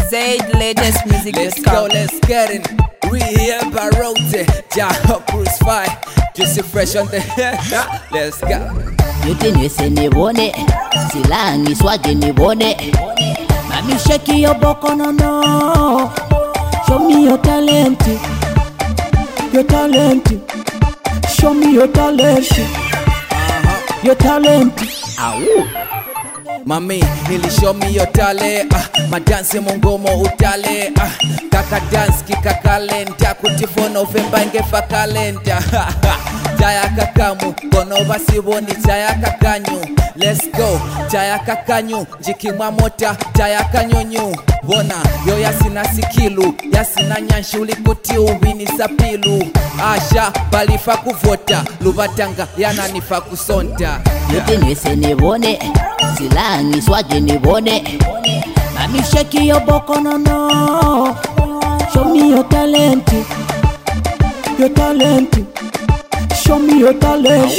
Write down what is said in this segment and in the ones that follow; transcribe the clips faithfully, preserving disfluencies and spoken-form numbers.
Zaid latest music. Let's go, let's get it. We here Barote, Jah Crucify, just fresh on the let's go. Yote nese nibone, silangi swage nibone. Mami shake your boko no no. Show me your talent, your talent. Show me your talent, uh-huh. Your talent. Au. Mami, ili show me your talent. Ah, madansi mungomo utale. Ah, kaka dance kika kalenda. Kutifo November ngefa kalenda. Jaya kakamu, kono basiboni jaya kakanyu. Let's go, jaya kakanyu. Jikimwa mota, jaya kanyonyu. Bona, yo yasina sikilu. Yasina nyanshuli kuti ubini sapilu. Asha, balifa kuvota. Lubatanga, yana nifa kusonta. Yote nese nibone, silangi swage nibone. Mami shake your boko no no. Show me your talent, your talent. Show me your talent,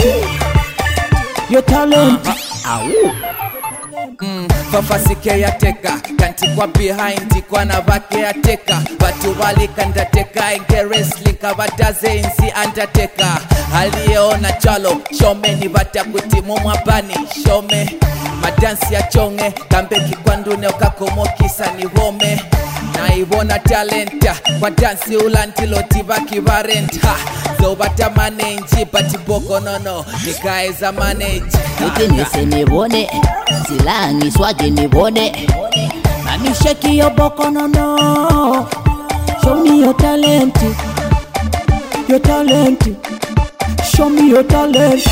your talent. Au. Mm, fafasike ya teka kanti kwa behind kwa na vake ya teka batu bali kanda teka inge wrestling kabataze inzi undertaker aliyeona chalo shome ni bata kutimu mwabani shome madansi ya chonge kambeki kwa ndune ukakomokisa ni home na ibona talenta kwa dansi ulantilo tibaki varenta so bata manage bati boko nono nikaeza manage. Yote nese nibone, silangi swage nibone. Mami shake your boko no no. Show me your talent, your talent. Show me your talent,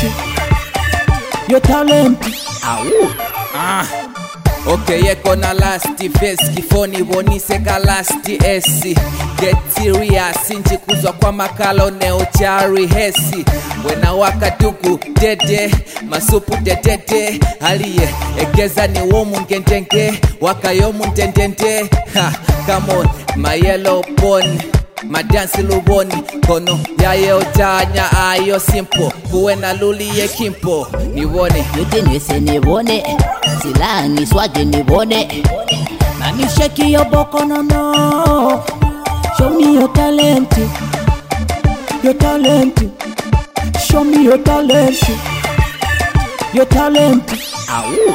your talent. Au. Ah. Okay, yeko na lasti face kifoni bonise ka lasti esi. Get serious inji kuzwa kwa makalo neo chari hesi. Wena wakadugu dede, masupu dedede. Aliye, egeza ni womu ngendenge, wakayomu ndendende. Ha, come on, my yellow bone. Madansi luboni, kono yaye otanya ayo simple. Kuwena luli ye kimpo, niwone. Yote nese nibone, silangi swage nibone. Mami shake your boko no no. Show me your talent, your talent. Show me your talent, your talent. Au.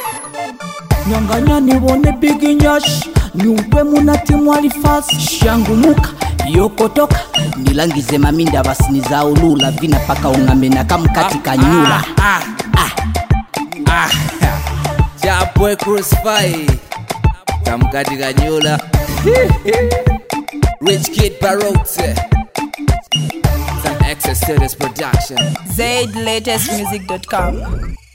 Nyanganya nibone big nyash. Nyumpe munati mwali fast. Shangu muka, yokotoka. Nilangize maminda basini za ulula. Vina paka ungamena kamkati kanyula. Ah, ah, ah, ah. Jah boy Crucify kamkati kanyula. Rich Kid Barote. Some access to this production. Zaid latest music dot com.